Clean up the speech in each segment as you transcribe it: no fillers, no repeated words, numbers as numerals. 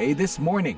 VOA This Morning.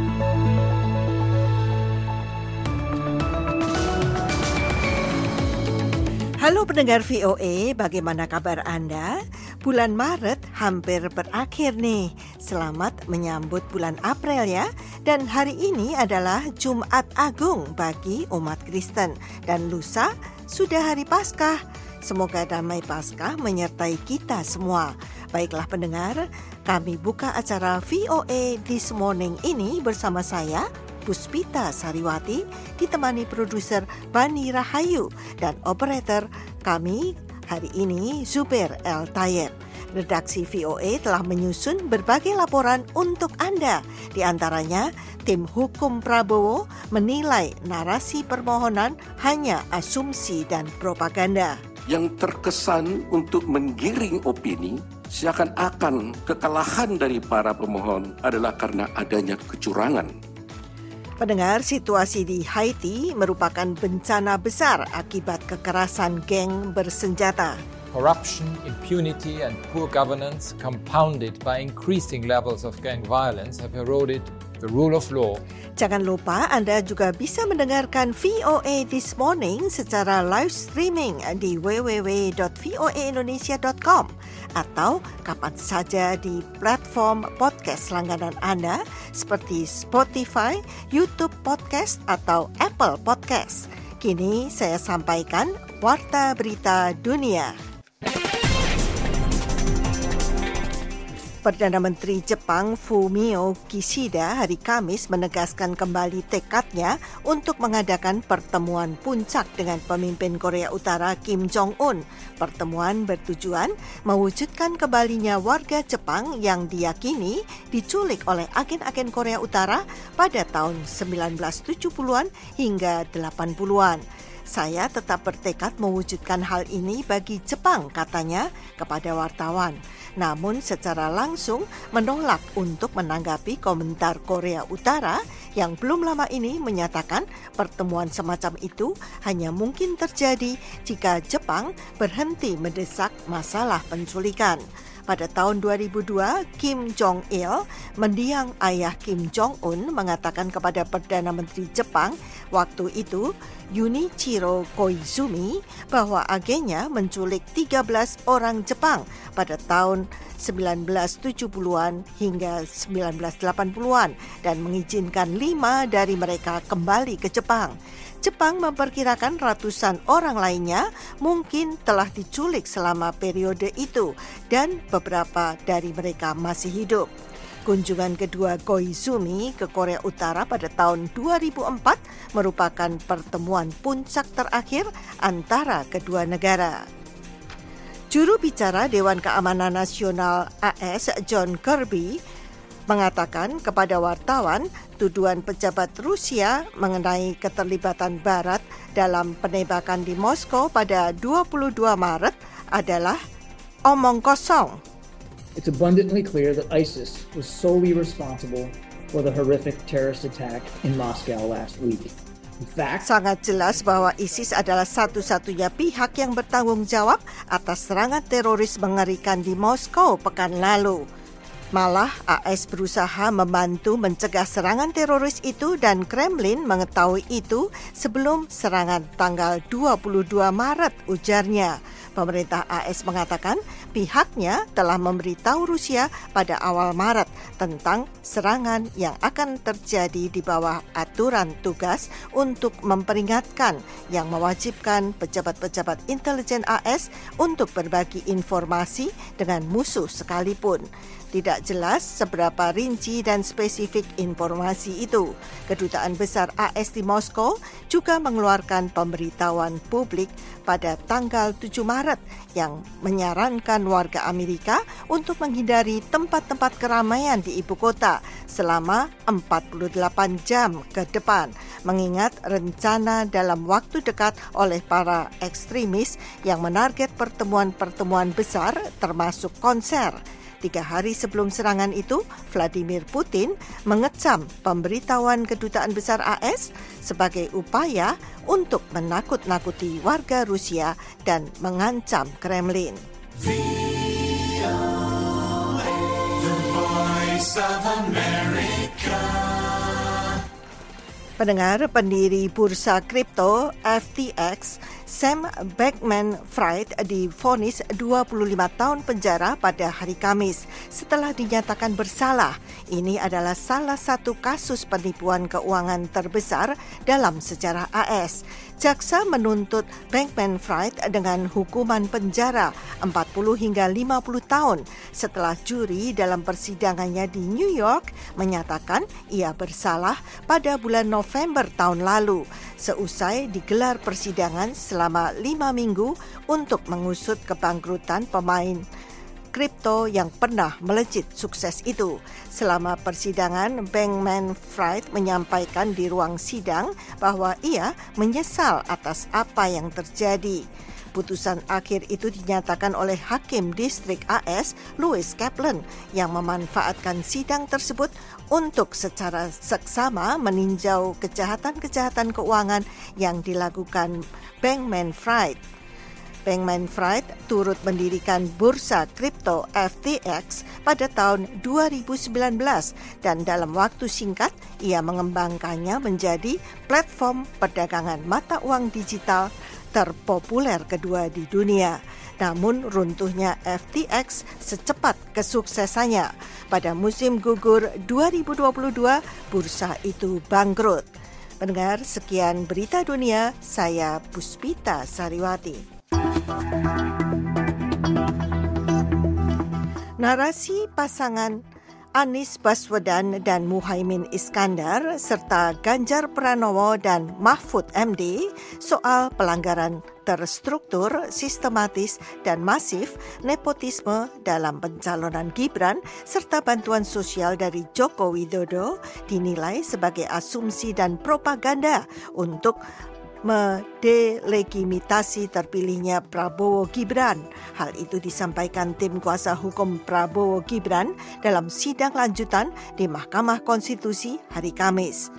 Halo pendengar VOA, bagaimana kabar Anda? Bulan Maret hampir berakhir nih. Selamat menyambut bulan April ya. Dan hari ini adalah Jumat Agung bagi umat Kristen. Dan lusa sudah hari Paskah. Semoga damai Paskah menyertai kita semua. Baiklah pendengar, kami buka acara VOA This Morning ini bersama saya, Puspita Sariwati, ditemani produser Bani Rahayu dan operator kami hari ini Zubair El Tayeb. Redaksi VOA telah menyusun berbagai laporan untuk Anda. Di antaranya, tim hukum Prabowo menilai narasi permohonan hanya asumsi dan propaganda. Yang terkesan untuk menggiring opini, seakan-akan kekalahan dari para pemohon adalah karena adanya kecurangan. Pendengar, situasi di Haiti merupakan bencana besar akibat kekerasan geng bersenjata. Corruption, impunity and poor governance compounded by increasing levels of gang violence have eroded the rule of law. Jangan lupa Anda juga bisa mendengarkan VOA This Morning secara live streaming di www.voaindonesia.com atau kapan saja di platform podcast langganan Anda seperti Spotify, YouTube Podcast atau Apple Podcast. Kini saya sampaikan Warta Berita Dunia. Perdana Menteri Jepang Fumio Kishida hari Kamis menegaskan kembali tekadnya untuk mengadakan pertemuan puncak dengan pemimpin Korea Utara Kim Jong-un. Pertemuan bertujuan mewujudkan kembalinya warga Jepang yang diyakini diculik oleh agen-agen Korea Utara pada tahun 1970-an hingga 80-an. Saya tetap bertekad mewujudkan hal ini bagi Jepang, katanya kepada wartawan. Namun secara langsung menolak untuk menanggapi komentar Korea Utara yang belum lama ini menyatakan pertemuan semacam itu hanya mungkin terjadi jika Jepang berhenti mendesak masalah penculikan. Pada tahun 2002, Kim Jong-il, mendiang ayah Kim Jong-un, mengatakan kepada Perdana Menteri Jepang waktu itu, Junichiro Koizumi, bahwa agennya menculik 13 orang Jepang pada tahun 1970-an hingga 1980-an dan mengizinkan 5 dari mereka kembali ke Jepang. Jepang memperkirakan ratusan orang lainnya mungkin telah diculik selama periode itu dan beberapa dari mereka masih hidup. Kunjungan kedua Koizumi ke Korea Utara pada tahun 2004 merupakan pertemuan puncak terakhir antara kedua negara. Juru bicara Dewan Keamanan Nasional AS John Kirby mengatakan kepada wartawan tuduhan pejabat Rusia mengenai keterlibatan Barat dalam penembakan di Moskow pada 22 Maret adalah omong kosong. It's abundantly clear that ISIS was solely responsible for the horrific terrorist attack in Moscow last week. In fact, sangat jelas bahwa ISIS adalah satu-satunya pihak yang bertanggung jawab atas serangan teroris mengerikan di Moskow pekan lalu. Malah AS berusaha membantu mencegah serangan teroris itu dan Kremlin mengetahui itu sebelum serangan tanggal 22 Maret, ujarnya. Pemerintah AS mengatakan pihaknya telah memberitahu Rusia pada awal Maret tentang serangan yang akan terjadi di bawah aturan tugas untuk memperingatkan yang mewajibkan pejabat-pejabat intelijen AS untuk berbagi informasi dengan musuh sekalipun. Tidak jelas seberapa rinci dan spesifik informasi itu. Kedutaan Besar AS di Moskow juga mengeluarkan pemberitahuan publik pada tanggal 7 Maret yang menyarankan warga Amerika untuk menghindari tempat-tempat keramaian di ibu kota selama 48 jam ke depan, mengingat rencana dalam waktu dekat oleh para ekstremis yang menarget pertemuan-pertemuan besar termasuk konser. 3 hari sebelum serangan itu, Vladimir Putin mengecam pemberitahuan Kedutaan Besar AS sebagai upaya untuk menakut-nakuti warga Rusia dan mengancam Kremlin. The Voice of America. Pendengar, pendiri bursa kripto FTX, Sam Bankman-Fried divonis 25 tahun penjara pada hari Kamis setelah dinyatakan bersalah. Ini adalah salah satu kasus penipuan keuangan terbesar dalam sejarah AS. Jaksa menuntut Bankman-Fried dengan hukuman penjara 40 hingga 50 tahun setelah juri dalam persidangannya di New York menyatakan ia bersalah pada bulan November tahun lalu seusai digelar persidangan selama 5 minggu untuk mengusut kebangkrutan pemain kripto yang pernah melejit sukses itu. Selama persidangan, Bankman-Fried menyampaikan di ruang sidang bahwa ia menyesal atas apa yang terjadi. Putusan akhir itu dinyatakan oleh Hakim Distrik AS, Louis Kaplan, yang memanfaatkan sidang tersebut untuk secara seksama meninjau kejahatan-kejahatan keuangan yang dilakukan Bankman-Fried. Bankman-Fried turut mendirikan bursa kripto FTX pada tahun 2019 dan dalam waktu singkat ia mengembangkannya menjadi platform perdagangan mata uang digital terpopuler kedua di dunia. Namun runtuhnya FTX secepat kesuksesannya. Pada musim gugur 2022, bursa itu bangkrut. Pendengar, sekian berita dunia, saya Puspita Sariwati. Narasi pasangan Anies Baswedan dan Muhaimin Iskandar serta Ganjar Pranowo dan Mahfud MD soal pelanggaran terstruktur, sistematis dan masif nepotisme dalam pencalonan Gibran serta bantuan sosial dari Joko Widodo dinilai sebagai asumsi dan propaganda untuk mendelegitimasi terpilihnya Prabowo Gibran. Hal itu disampaikan tim kuasa hukum Prabowo Gibran dalam sidang lanjutan di Mahkamah Konstitusi hari Kamis.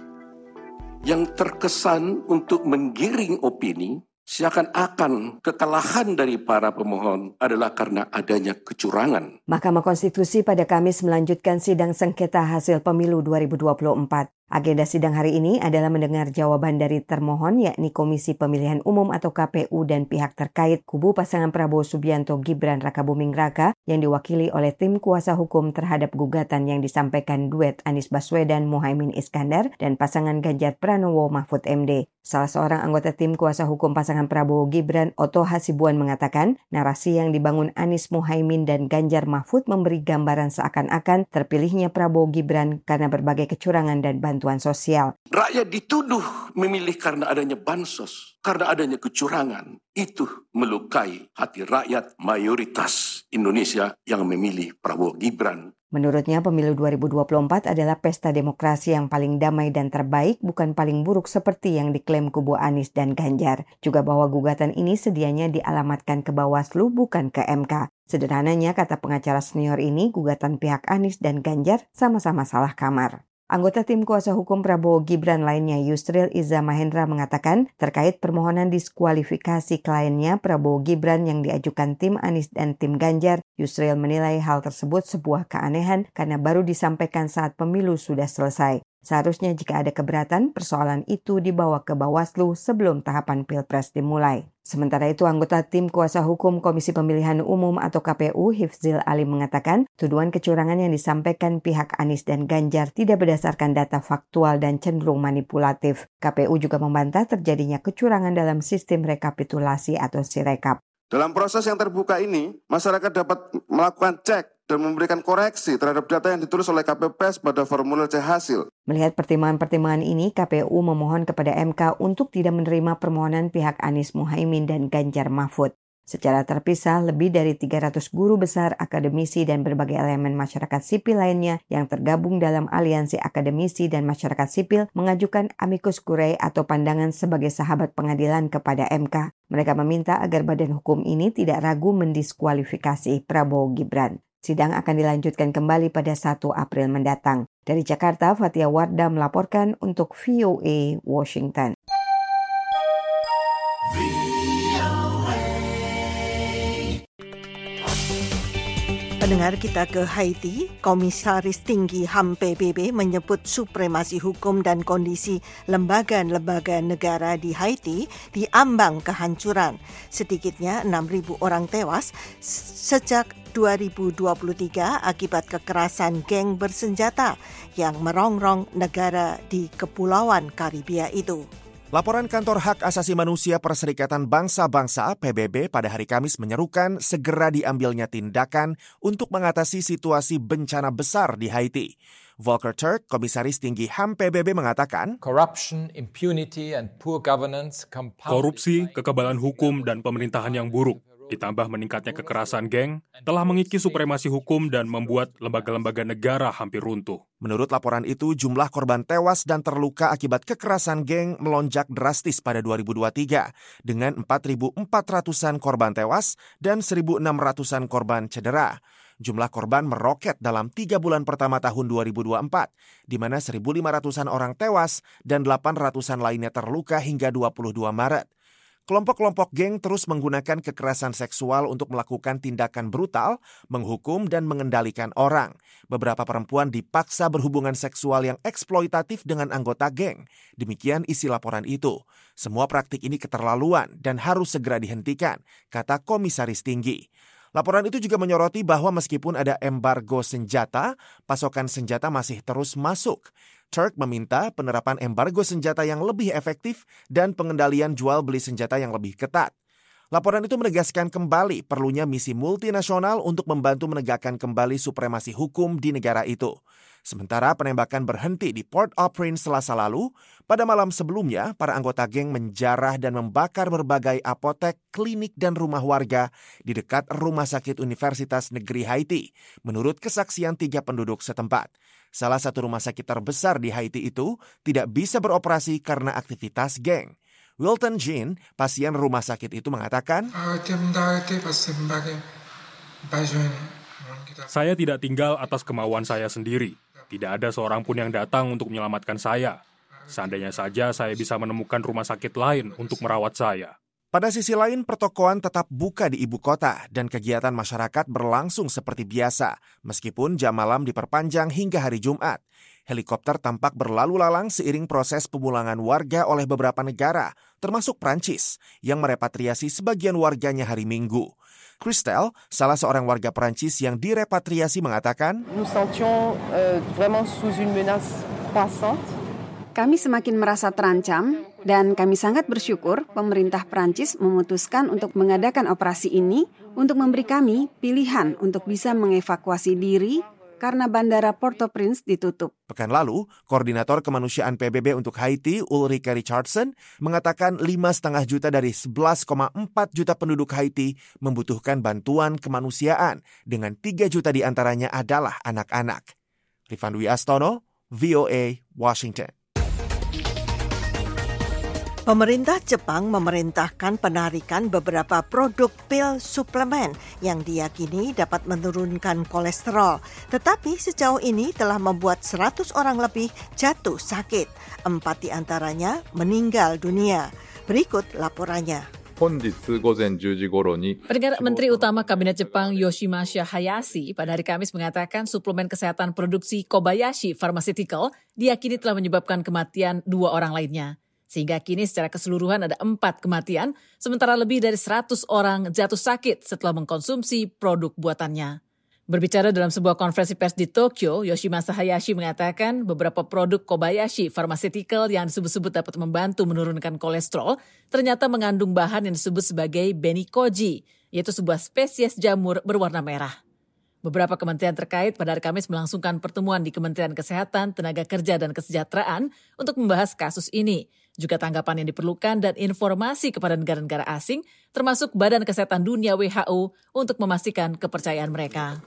Yang terkesan untuk menggiring opini seakan-akan kekalahan dari para pemohon adalah karena adanya kecurangan. Mahkamah Konstitusi pada Kamis melanjutkan sidang sengketa hasil pemilu 2024. Agenda sidang hari ini adalah mendengar jawaban dari termohon yakni Komisi Pemilihan Umum atau KPU dan pihak terkait kubu pasangan Prabowo Subianto Gibran Rakabuming Raka yang diwakili oleh tim kuasa hukum terhadap gugatan yang disampaikan duet Anies Baswedan Muhaimin Iskandar dan pasangan Ganjar Pranowo Mahfud MD. Salah seorang anggota tim kuasa hukum pasangan Prabowo Gibran, Otto Hasibuan, mengatakan narasi yang dibangun Anies Muhaimin dan Ganjar Mahfud memberi gambaran seakan-akan terpilihnya Prabowo Gibran karena berbagai kecurangan dan bantuan sosial. Rakyat dituduh memilih karena adanya bansos, karena adanya kecurangan. Itu melukai hati rakyat mayoritas Indonesia yang memilih Prabowo Gibran. Menurutnya, pemilu 2024 adalah pesta demokrasi yang paling damai dan terbaik, bukan paling buruk seperti yang diklaim kubu Anies dan Ganjar. Juga bahwa gugatan ini sedianya dialamatkan ke Bawaslu, bukan ke MK. Sederhananya, kata pengacara senior ini, gugatan pihak Anies dan Ganjar sama-sama salah kamar. Anggota tim kuasa hukum Prabowo Gibran lainnya Yusril Iza Mahendra mengatakan terkait permohonan diskualifikasi kliennya Prabowo Gibran yang diajukan tim Anies dan tim Ganjar, Yusril menilai hal tersebut sebuah keanehan karena baru disampaikan saat pemilu sudah selesai. Seharusnya jika ada keberatan, persoalan itu dibawa ke Bawaslu sebelum tahapan Pilpres dimulai. Sementara itu, anggota tim kuasa hukum Komisi Pemilihan Umum atau KPU, Hifzil Ali, mengatakan tuduhan kecurangan yang disampaikan pihak Anies dan Ganjar tidak berdasarkan data faktual dan cenderung manipulatif. KPU juga membantah terjadinya kecurangan dalam sistem rekapitulasi atau Sirekap. Dalam proses yang terbuka ini, masyarakat dapat melakukan cek dan memberikan koreksi terhadap data yang ditulis oleh KPPS pada formulir C hasil. Melihat pertimbangan-pertimbangan ini, KPU memohon kepada MK untuk tidak menerima permohonan pihak Anies Muhaimin dan Ganjar Mahfud. Secara terpisah, lebih dari 300 guru besar, akademisi, dan berbagai elemen masyarakat sipil lainnya yang tergabung dalam aliansi akademisi dan masyarakat sipil mengajukan amicus curiae atau pandangan sebagai sahabat pengadilan kepada MK. Mereka meminta agar badan hukum ini tidak ragu mendiskualifikasi Prabowo Gibran. Sidang akan dilanjutkan kembali pada 1 April mendatang. Dari Jakarta, Fatia Wardah melaporkan untuk VOA Washington. Pendengar, kita ke Haiti. Komisaris Tinggi HAM PBB menyebut supremasi hukum dan kondisi lembaga-lembaga negara di Haiti diambang kehancuran. Sedikitnya 6.000 orang tewas sejak 2023 akibat kekerasan geng bersenjata yang merongrong negara di Kepulauan Karibia itu. Laporan Kantor Hak Asasi Manusia Perserikatan Bangsa-Bangsa PBB pada hari Kamis menyerukan segera diambilnya tindakan untuk mengatasi situasi bencana besar di Haiti. Volker Turk, Komisaris Tinggi HAM PBB mengatakan, Corruption, impunity, and poor governance korupsi, kekebalan hukum, dan pemerintahan yang buruk, ditambah meningkatnya kekerasan geng, telah mengikis supremasi hukum dan membuat lembaga-lembaga negara hampir runtuh. Menurut laporan itu, jumlah korban tewas dan terluka akibat kekerasan geng melonjak drastis pada 2023 dengan 4.400-an korban tewas dan 1.600-an korban cedera. Jumlah korban meroket dalam 3 bulan pertama tahun 2024, di mana 1.500-an orang tewas dan 800-an lainnya terluka hingga 22 Maret. Kelompok-kelompok geng terus menggunakan kekerasan seksual untuk melakukan tindakan brutal, menghukum dan mengendalikan orang. Beberapa perempuan dipaksa berhubungan seksual yang eksploitatif dengan anggota geng. Demikian isi laporan itu. Semua praktik ini keterlaluan dan harus segera dihentikan, kata Komisaris Tinggi. Laporan itu juga menyoroti bahwa meskipun ada embargo senjata, pasokan senjata masih terus masuk. Turk meminta penerapan embargo senjata yang lebih efektif dan pengendalian jual beli senjata yang lebih ketat. Laporan itu menegaskan kembali perlunya misi multinasional untuk membantu menegakkan kembali supremasi hukum di negara itu. Sementara penembakan berhenti di Port-au-Prince Selasa lalu, pada malam sebelumnya para anggota geng menjarah dan membakar berbagai apotek, klinik dan rumah warga di dekat Rumah Sakit Universitas Negeri Haiti, menurut kesaksian 3 penduduk setempat. Salah satu rumah sakit terbesar di Haiti itu tidak bisa beroperasi karena aktivitas geng. Wilton Jean, pasien rumah sakit itu mengatakan, saya tidak tinggal atas kemauan saya sendiri. Tidak ada seorang pun yang datang untuk menyelamatkan saya. Seandainya saja saya bisa menemukan rumah sakit lain untuk merawat saya. Pada sisi lain, pertokoan tetap buka di ibu kota dan kegiatan masyarakat berlangsung seperti biasa, meskipun jam malam diperpanjang hingga hari Jumat. Helikopter tampak berlalu lalang seiring proses pemulangan warga oleh beberapa negara, termasuk Prancis, yang merepatriasi sebagian warganya hari Minggu. Christelle, salah seorang warga Prancis yang direpatriasi mengatakan, Nous sentions vraiment sous une menace croissante. Kami semakin merasa terancam dan kami sangat bersyukur pemerintah Prancis memutuskan untuk mengadakan operasi ini untuk memberi kami pilihan untuk bisa mengevakuasi diri karena bandara Port-au-Prince ditutup. Pekan lalu, Koordinator Kemanusiaan PBB untuk Haiti, Ulrike Richardson, mengatakan 5,5 juta dari 11,4 juta penduduk Haiti membutuhkan bantuan kemanusiaan, dengan 3 juta diantaranya adalah anak-anak. Rifan Dwi Astono, VOA, Washington. Pemerintah Jepang memerintahkan penarikan beberapa produk pil suplemen yang diyakini dapat menurunkan kolesterol. Tetapi sejauh ini telah membuat 100 orang lebih jatuh sakit. 4 diantaranya meninggal dunia. Berikut laporannya. Perdana Menteri Utama Kabinet Jepang Yoshimasa Hayashi pada hari Kamis mengatakan suplemen kesehatan produksi Kobayashi Pharmaceutical diyakini telah menyebabkan kematian 2 orang lainnya. Sehingga kini secara keseluruhan ada 4 kematian, sementara lebih dari 100 orang jatuh sakit setelah mengkonsumsi produk buatannya. Berbicara dalam sebuah konferensi pers di Tokyo, Yoshimasa Hayashi mengatakan beberapa produk Kobayashi Pharmaceutical yang disebut-sebut dapat membantu menurunkan kolesterol ternyata mengandung bahan yang disebut sebagai benikoji, yaitu sebuah spesies jamur berwarna merah. Beberapa kementerian terkait pada hari Kamis melangsungkan pertemuan di Kementerian Kesehatan, Tenaga Kerja, dan Kesejahteraan untuk membahas kasus ini. Juga tanggapan yang diperlukan dan informasi kepada negara-negara asing, termasuk Badan Kesehatan Dunia WHO, untuk memastikan kepercayaan mereka.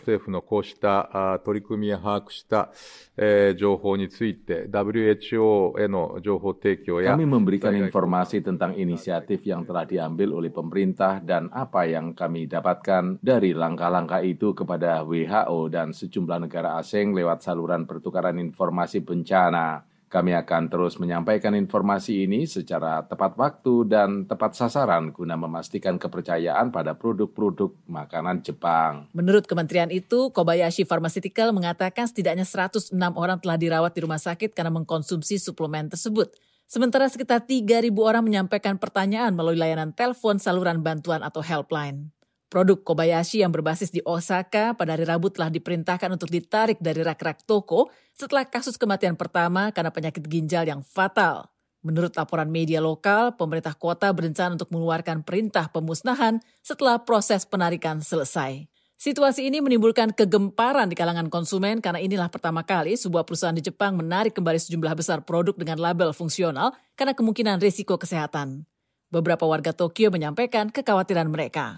Kami memberikan informasi tentang inisiatif yang telah diambil oleh pemerintah dan apa yang kami dapatkan dari langkah-langkah itu kepada WHO dan sejumlah negara asing lewat saluran pertukaran informasi bencana. Kami akan terus menyampaikan informasi ini secara tepat waktu dan tepat sasaran guna memastikan kepercayaan pada produk-produk makanan Jepang. Menurut kementerian itu, Kobayashi Pharmaceutical mengatakan setidaknya 106 orang telah dirawat di rumah sakit karena mengkonsumsi suplemen tersebut. Sementara sekitar 3.000 orang menyampaikan pertanyaan melalui layanan telepon saluran bantuan atau helpline. Produk Kobayashi yang berbasis di Osaka pada hari Rabu telah diperintahkan untuk ditarik dari rak-rak toko setelah kasus kematian pertama karena penyakit ginjal yang fatal. Menurut laporan media lokal, pemerintah kota berencana untuk mengeluarkan perintah pemusnahan setelah proses penarikan selesai. Situasi ini menimbulkan kegemparan di kalangan konsumen karena inilah pertama kali sebuah perusahaan di Jepang menarik kembali sejumlah besar produk dengan label fungsional karena kemungkinan risiko kesehatan. Beberapa warga Tokyo menyampaikan kekhawatiran mereka.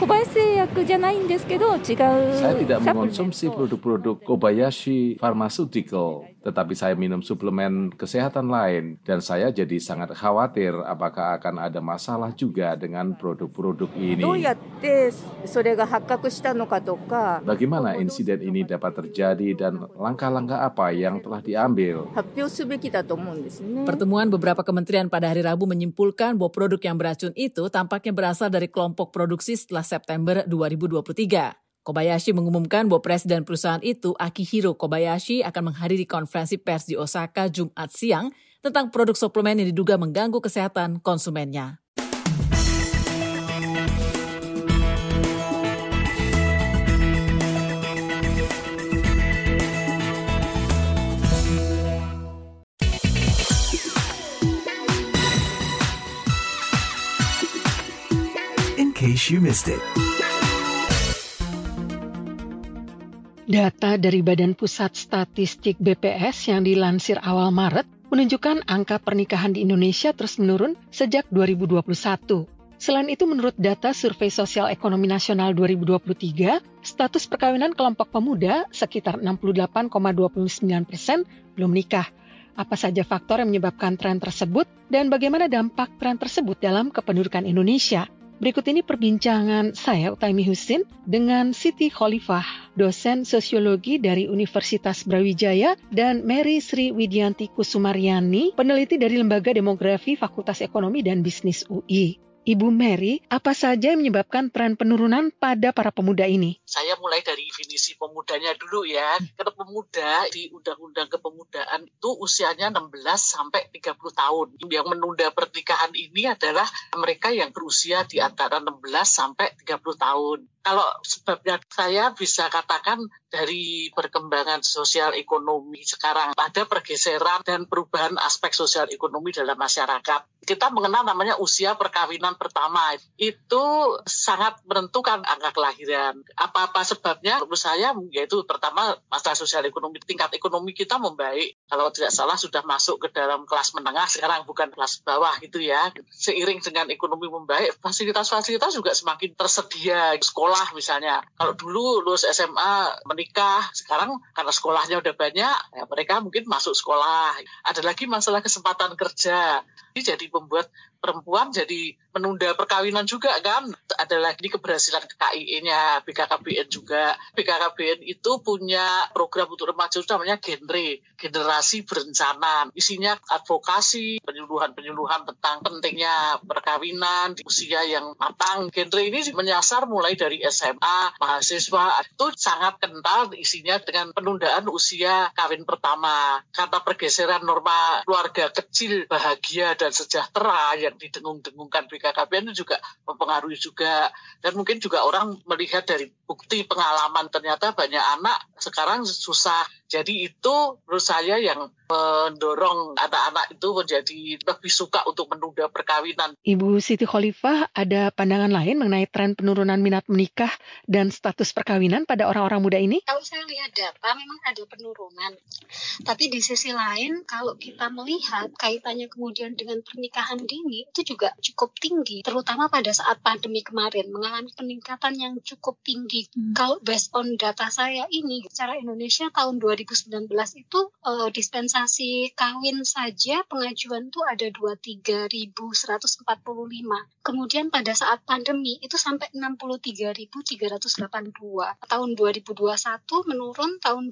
Saya tidak mengonsumsi produk-produk Kobayashi Pharmaceutical, tetapi saya minum suplemen kesehatan lain dan saya jadi sangat khawatir apakah akan ada masalah juga dengan produk-produk ini. Bagaimana insiden ini dapat terjadi dan langkah-langkah apa yang telah diambil? Pertemuan beberapa kementerian pada hari Rabu menyimpulkan bahwa produk yang beracun itu tampaknya berasal dari kelompok produksi setelah September 2023. Kobayashi mengumumkan bahwa presiden perusahaan itu, Akihiro Kobayashi, akan menghadiri konferensi pers di Osaka Jumat siang tentang produk suplemen yang diduga mengganggu kesehatan konsumennya. In case you missed it. Data dari Badan Pusat Statistik BPS yang dilansir awal Maret menunjukkan angka pernikahan di Indonesia terus menurun sejak 2021. Selain itu, menurut data Survei Sosial Ekonomi Nasional 2023, status perkawinan kelompok pemuda sekitar 68,29% belum nikah. Apa saja faktor yang menyebabkan tren tersebut dan bagaimana dampak tren tersebut dalam kependudukan Indonesia? Berikut ini perbincangan saya, Utaimi Husin, dengan Siti Khalifah, dosen sosiologi dari Universitas Brawijaya, dan Mary Sri Widianti Kusumaryani, peneliti dari Lembaga Demografi Fakultas Ekonomi dan Bisnis UI. Ibu Mary, apa saja yang menyebabkan tren penurunan pada para pemuda ini? Saya mulai dari definisi pemudanya dulu ya. Karena pemuda di Undang-Undang Kepemudaan itu usianya 16 sampai 30 tahun. Yang menunda pernikahan ini adalah mereka yang berusia di antara 16 sampai 30 tahun. Kalau sebabnya saya bisa katakan dari perkembangan sosial ekonomi sekarang ada pergeseran dan perubahan aspek sosial ekonomi dalam masyarakat. Kita mengenal namanya usia perkawinan pertama. Itu sangat menentukan angka kelahiran. Apa-apa sebabnya? Menurut saya yaitu pertama masalah sosial ekonomi. Tingkat ekonomi kita membaik. Kalau tidak salah sudah masuk ke dalam kelas menengah, sekarang bukan kelas bawah gitu ya. Seiring dengan ekonomi membaik, fasilitas-fasilitas juga semakin tersedia. Sekolah misalnya, kalau dulu lulus SMA menikah, sekarang karena sekolahnya udah banyak, ya mereka mungkin masuk sekolah. Ada lagi masalah kesempatan kerja. Ini jadi membuat perempuan jadi menunda perkawinan juga kan. Ada lagi keberhasilan KIE-nya, BKKBN juga. BKKBN itu punya program untuk remaja namanya generasi berencana. Isinya advokasi, penyuluhan-penyuluhan tentang pentingnya perkawinan di usia yang matang. Genre ini menyasar mulai dari SMA, mahasiswa. Itu sangat kental isinya dengan penundaan usia kawin pertama. Karena pergeseran norma keluarga kecil, bahagia dan sejahtera yang didengung-dengungkan BKKBN itu juga mempengaruhi juga. Dan mungkin juga orang melihat dari bukti pengalaman ternyata banyak anak sekarang susah. Jadi itu menurut saya yang mendorong anak-anak itu menjadi lebih suka untuk menunda perkawinan. Ibu Siti Khalifah, ada pandangan lain mengenai tren penurunan minat menikah dan status perkawinan pada orang-orang muda ini? Kalau saya lihat data memang ada penurunan. Tapi di sisi lain kalau kita melihat kaitannya kemudian dengan dengan pernikahan dini itu juga cukup tinggi, terutama pada saat pandemi kemarin mengalami peningkatan yang cukup tinggi. Kalau based on data saya ini, secara Indonesia tahun 2019 itu dispensasi kawin saja pengajuan itu ada 23.145. Kemudian pada saat pandemi itu sampai 63.382. Tahun 2021 menurun, tahun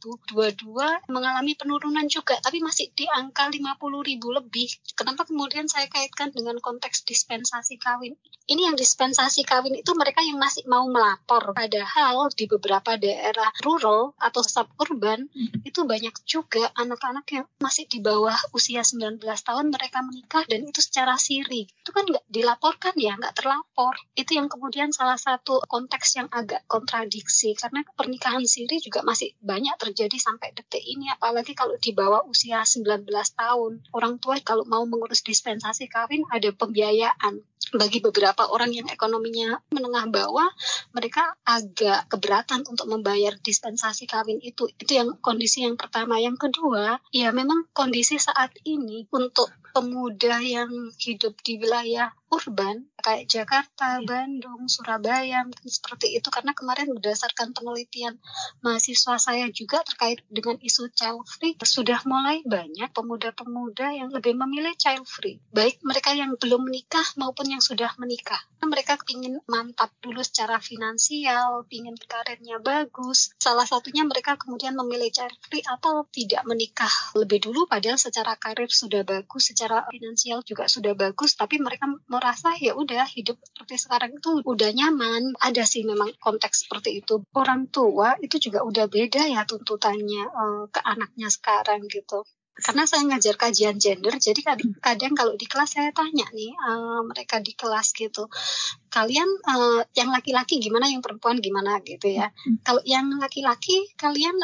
2022 mengalami penurunan juga, tapi masih di angka 50.000 lebih. Kenapa kemudian saya kaitkan dengan konteks dispensasi kawin? Ini yang dispensasi kawin itu mereka yang masih mau melapor. Padahal di beberapa daerah rural atau suburban itu banyak juga anak-anak yang masih di bawah usia 19 tahun mereka menikah dan itu secara siri. Itu kan nggak dilaporkan ya, nggak terlapor. Itu yang kemudian salah satu konteks yang agak kontradiksi karena pernikahan siri juga masih banyak terjadi sampai detik ini, apalagi kalau di bawah usia 19 tahun. Orang tua kalau mau mengurus dispensasi kawin ada pembiayaan. Bagi beberapa orang yang ekonominya menengah bawah, mereka agak keberatan untuk membayar dispensasi kawin itu. Itu yang kondisi yang pertama. Yang kedua, ya memang kondisi saat ini untuk pemuda yang hidup di wilayah urban kayak Jakarta, Bandung, Surabaya, seperti itu, karena kemarin berdasarkan penelitian mahasiswa saya juga terkait dengan isu child free, sudah mulai banyak pemuda-pemuda yang lebih memilih child free, baik mereka yang belum menikah maupun yang sudah menikah. Mereka ingin mantap dulu secara finansial, ingin karirnya bagus, salah satunya mereka kemudian memilih child free atau tidak menikah lebih dulu, padahal secara karir sudah bagus, secara finansial juga sudah bagus, tapi mereka merasa ya udah hidup seperti sekarang itu udah nyaman. Ada sih memang konteks seperti itu. Orang tua itu juga udah beda ya tuntutannya ke anaknya sekarang gitu. Karena saya ngajar kajian gender, jadi kadang kalau di kelas saya tanya nih mereka di kelas gitu, kalian yang laki-laki gimana, yang perempuan gimana gitu ya. Kalau yang laki-laki kalian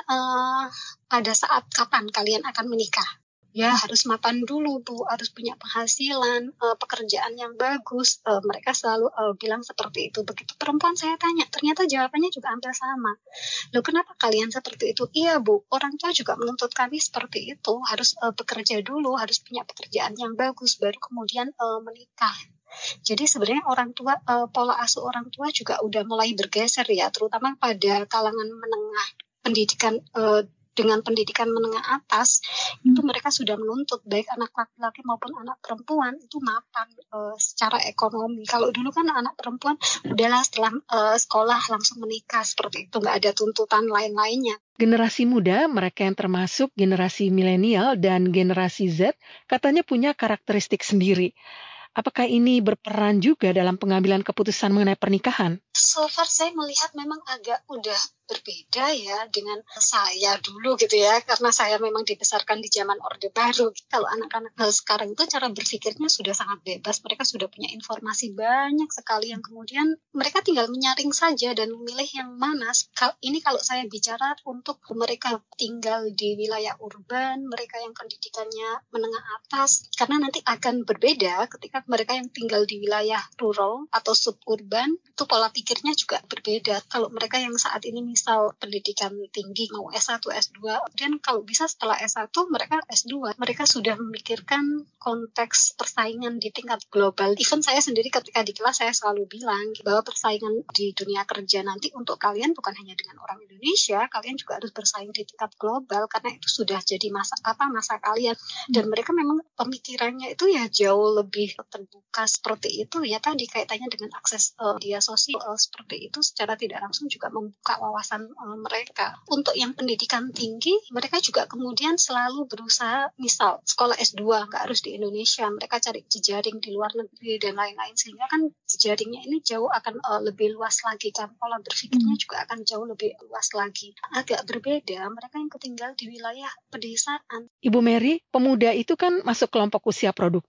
pada saat kapan kalian akan menikah? Ya harus mapan dulu Bu, harus punya penghasilan, pekerjaan yang bagus. Mereka selalu bilang seperti itu. Begitu perempuan saya tanya, ternyata jawabannya juga hampir sama. Loh kenapa kalian seperti itu? Iya Bu, orang tua juga menuntut kami seperti itu. Harus bekerja dulu, harus punya pekerjaan yang bagus, baru kemudian menikah. Jadi sebenarnya orang tua, pola asuh orang tua juga udah mulai bergeser ya, terutama pada kalangan menengah pendidikan dengan pendidikan menengah atas, itu mereka sudah menuntut baik anak laki-laki maupun anak perempuan itu mapan secara ekonomi. Kalau dulu kan anak perempuan udahlah setelah sekolah langsung menikah, seperti itu, nggak ada tuntutan lain-lainnya. Generasi muda, mereka yang termasuk generasi milenial dan generasi Z, katanya punya karakteristik sendiri. Apakah ini berperan juga dalam pengambilan keputusan mengenai pernikahan? So far saya melihat memang agak udah berbeda ya dengan saya dulu gitu ya, karena saya memang dibesarkan di zaman Orde Baru. Kalau anak-anak sekarang itu cara berpikirnya sudah sangat bebas, mereka sudah punya informasi banyak sekali yang kemudian mereka tinggal menyaring saja dan memilih yang mana. Ini kalau saya bicara untuk mereka tinggal di wilayah urban, mereka yang pendidikannya menengah atas, karena nanti akan berbeda ketika mereka yang tinggal di wilayah rural atau suburban, itu pola pikirnya juga berbeda. Kalau mereka yang saat ini misal pendidikan tinggi, mau S1, S2, kemudian kalau bisa setelah S1 mereka S2, mereka sudah memikirkan konteks persaingan di tingkat global. Even saya sendiri ketika di kelas saya selalu bilang bahwa persaingan di dunia kerja nanti untuk kalian bukan hanya dengan orang Indonesia, kalian juga harus bersaing di tingkat global, karena itu sudah jadi masa kalian. Dan mereka memang pemikirannya itu ya jauh lebih terbuka seperti itu ya, tadi kaitannya dengan akses media sosial seperti itu, secara tidak langsung juga membuka wawasan mereka. Untuk yang pendidikan tinggi, mereka juga kemudian selalu berusaha, misal sekolah S2 nggak harus di Indonesia, mereka cari jejaring di luar negeri dan lain-lain, sehingga kan jejaringnya ini jauh akan lebih luas lagi kan, pola berpikirnya juga akan jauh lebih luas lagi. Agak berbeda mereka yang ketinggal di wilayah pedesaan. Ibu Mary, pemuda itu kan masuk kelompok usia produktif.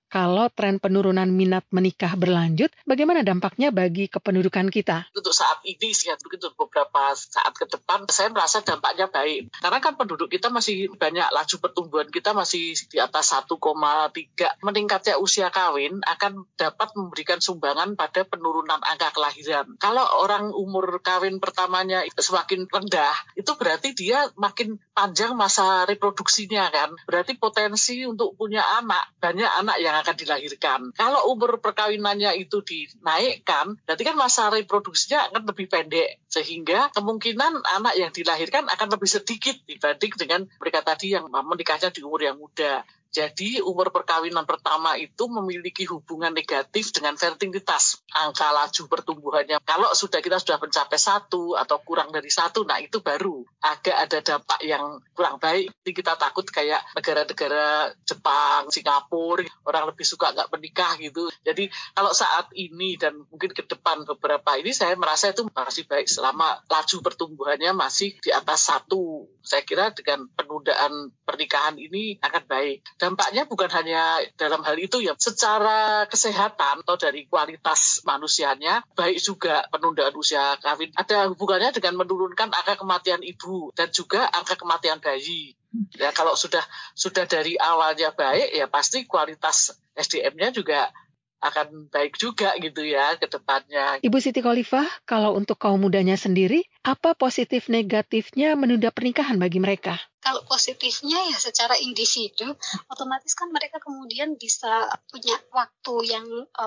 Kalau tren penurunan minat menikah berlanjut, bagaimana dampaknya bagi kependudukan kita? Untuk saat ini, untuk beberapa saat ke depan, saya merasa dampaknya baik. Karena kan penduduk kita masih banyak, laju pertumbuhan kita masih di atas 1,3. Meningkatnya usia kawin akan dapat memberikan sumbangan pada penurunan angka kelahiran. Kalau orang umur kawin pertamanya semakin rendah, itu berarti dia makin panjang masa reproduksinya kan. Berarti potensi untuk punya anak, banyak anak yang akan dilahirkan. Kalau umur perkawinannya itu dinaikkan, berarti kan masa reproduksinya akan lebih pendek. Sehingga kemungkinan anak yang dilahirkan akan lebih sedikit dibanding dengan mereka tadi yang menikahnya di umur yang muda. Jadi umur perkawinan pertama itu memiliki hubungan negatif dengan fertilitas, angka laju pertumbuhannya. Kalau kita sudah mencapai 1 atau kurang dari 1, nah itu baru agak ada dampak yang kurang baik. Jadi kita takut kayak negara-negara Jepang, Singapura, orang lebih suka nggak menikah gitu. Jadi kalau saat ini dan mungkin ke depan beberapa ini saya merasa itu masih baik selama laju pertumbuhannya masih di atas 1. Saya kira dengan penundaan pernikahan ini akan baik. Dampaknya bukan hanya dalam hal itu ya, secara kesehatan atau dari kualitas manusianya, baik juga penundaan usia kawin. Ada hubungannya dengan menurunkan angka kematian ibu dan juga angka kematian bayi. Ya, kalau sudah dari awalnya baik, ya pasti kualitas SDM-nya juga akan baik juga gitu ya ke depannya. Ibu Siti Khalifah, kalau untuk kaum mudanya sendiri, apa positif negatifnya menunda pernikahan bagi mereka? Kalau positifnya ya secara individu, otomatis kan mereka kemudian bisa punya waktu yang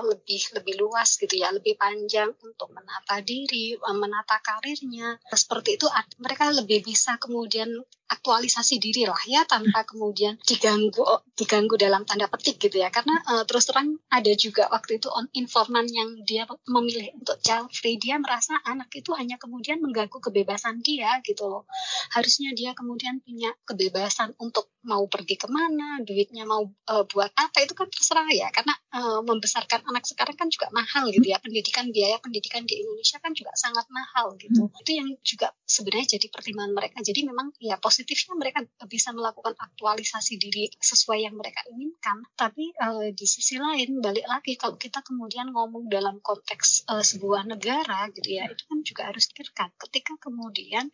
lebih luas gitu ya, lebih panjang untuk menata diri, menata karirnya. Seperti itu mereka lebih bisa kemudian aktualisasi diri lah ya, tanpa kemudian diganggu dalam tanda petik gitu ya. Karena terus terang ada juga waktu itu informan yang dia memilih untuk child free, dia merasa anak itu hanya kemudian mengganggu kebebasan dia gitu loh. Harusnya dia kemudian punya kebebasan untuk mau pergi kemana, duitnya mau buat apa, itu kan terserah ya. Karena membesarkan anak sekarang kan juga mahal gitu ya. Biaya pendidikan di Indonesia kan juga sangat mahal gitu. Itu yang juga sebenarnya jadi pertimbangan mereka. Jadi memang ya positifnya mereka bisa melakukan aktualisasi diri sesuai yang mereka inginkan. Tapi di sisi lain balik lagi, kalau kita kemudian ngomong dalam konteks sebuah negara gitu ya, itu kan juga harus dipikirkan. Ketika kemudian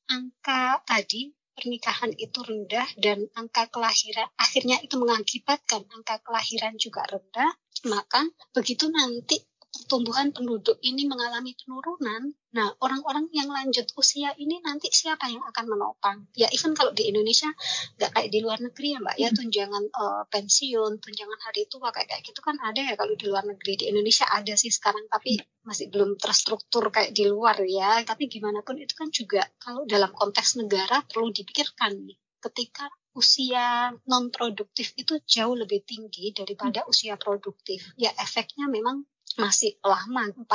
angka tadi pernikahan itu rendah dan angka kelahiran akhirnya itu mengakibatkan angka kelahiran juga rendah, maka begitu nanti pertumbuhan penduduk ini mengalami penurunan, nah orang-orang yang lanjut usia ini nanti siapa yang akan menopang? Ya even kalau di Indonesia nggak kayak di luar negeri ya Mbak ya, tunjangan pensiun, tunjangan hari tua kayak gitu kan ada ya kalau di luar negeri. Di Indonesia ada sih sekarang, tapi masih belum terstruktur kayak di luar ya. Tapi gimana pun itu kan juga kalau dalam konteks negara perlu dipikirkan nih. Ketika usia non-produktif itu jauh lebih tinggi daripada usia produktif, ya efeknya memang masih lama, 40-50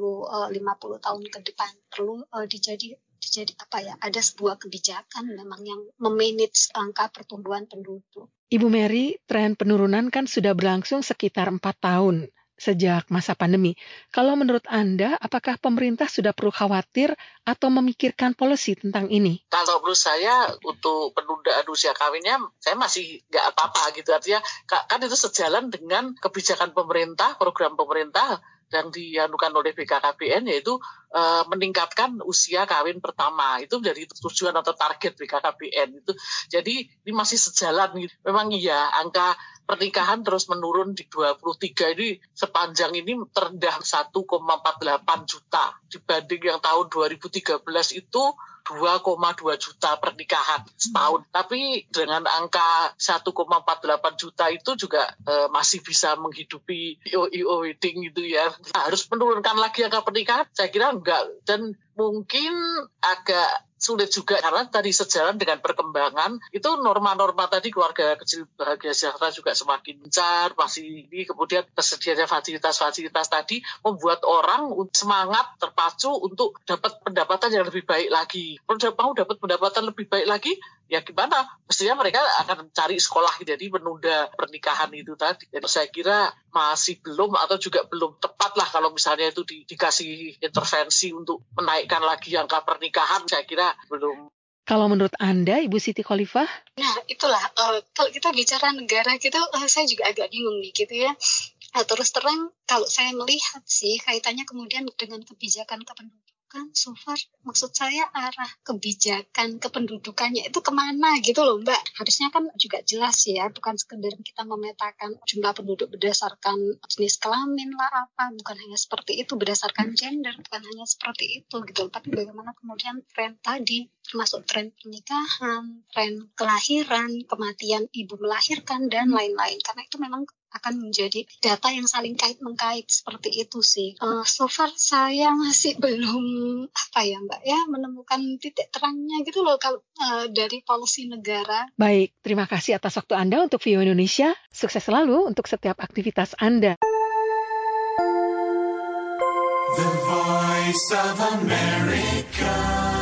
tahun ke depan. Perlu dijadi apa ya, ada sebuah kebijakan memang yang memanage angka pertumbuhan penduduk. Ibu Mary, tren penurunan kan sudah berlangsung sekitar 4 tahun sejak masa pandemi. Kalau menurut Anda, apakah pemerintah sudah perlu khawatir atau memikirkan polisi tentang ini? Kalau menurut saya, untuk penundaan usia kawinnya, saya masih nggak apa-apa gitu. Artinya, kan itu sejalan dengan kebijakan pemerintah, program pemerintah yang dianukan oleh BKKBN, yaitu meningkatkan usia kawin pertama. Itu dari tujuan atau target BKKBN itu. Jadi ini masih sejalan. Memang iya, angka pernikahan terus menurun di 23 ini sepanjang ini terendah 1,48 juta dibanding yang tahun 2013 itu 2,2 juta pernikahan setahun. Tapi dengan angka 1,48 juta itu juga masih bisa menghidupi IO wedding gitu ya. Harus menurunkan lagi angka pernikahan? Saya kira enggak. Dan mungkin agak sulit juga karena tadi sejalan dengan perkembangan itu norma-norma tadi keluarga kecil bahagia sejahtera juga semakin gencar, masih ini kemudian tersedianya fasilitas-fasilitas tadi membuat orang semangat terpacu untuk dapat pendapatan yang lebih baik lagi. Kalau mau dapat pendapatan lebih baik lagi, ya gimana? Mestinya mereka akan cari sekolah, jadi menunda pernikahan itu tadi. Jadi saya kira masih belum atau juga belum tepat lah kalau misalnya itu dikasih intervensi untuk menaikkan lagi angka pernikahan, saya kira belum. Kalau menurut Anda, Ibu Siti Khalifah? Nah, itulah kalau kita bicara negara gitu, saya juga agak bingung nih gitu ya. Terus terang, kalau saya melihat sih kaitannya kemudian dengan kebijakan kependudukan, so far maksud saya arah kebijakan kependudukannya itu kemana gitu loh Mbak. Harusnya kan juga jelas ya, bukan sekedar kita memetakan jumlah penduduk berdasarkan jenis kelamin lah apa, bukan hanya seperti itu, berdasarkan gender, bukan hanya seperti itu gitu. Tapi bagaimana kemudian tren tadi, termasuk tren pernikahan, tren kelahiran, kematian ibu melahirkan, dan lain-lain. Karena itu memang akan menjadi data yang saling kait-mengkait seperti itu sih. So far saya masih belum Mbak menemukan titik terangnya gitu loh kalau dari policy negara. Baik, terima kasih atas waktu Anda untuk VOA Indonesia. Sukses selalu untuk setiap aktivitas Anda. The Voice of America.